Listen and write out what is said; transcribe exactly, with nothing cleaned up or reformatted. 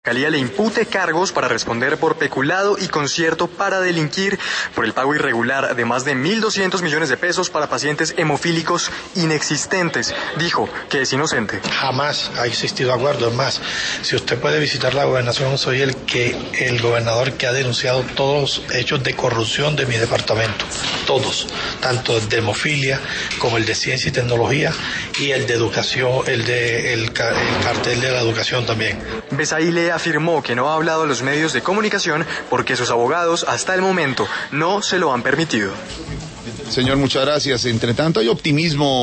Fiscalía le impute cargos para responder por peculado y concierto para delinquir por el pago irregular de más de mil doscientos millones de pesos para pacientes hemofílicos inexistentes. Dijo que es inocente. Jamás ha existido acuerdo. Es más, si usted puede visitar la gobernación, soy el que el gobernador que ha denunciado todos los hechos de corrupción de mi departamento. Todos, tanto el de hemofilia como el de ciencia y tecnología y el de educación, el de el, el cartel de la educación también. Bezaile afirmó que no ha hablado a los medios de comunicación porque sus abogados hasta el momento no se lo han permitido. Señor, muchas gracias. Entre tanto, hay optimismo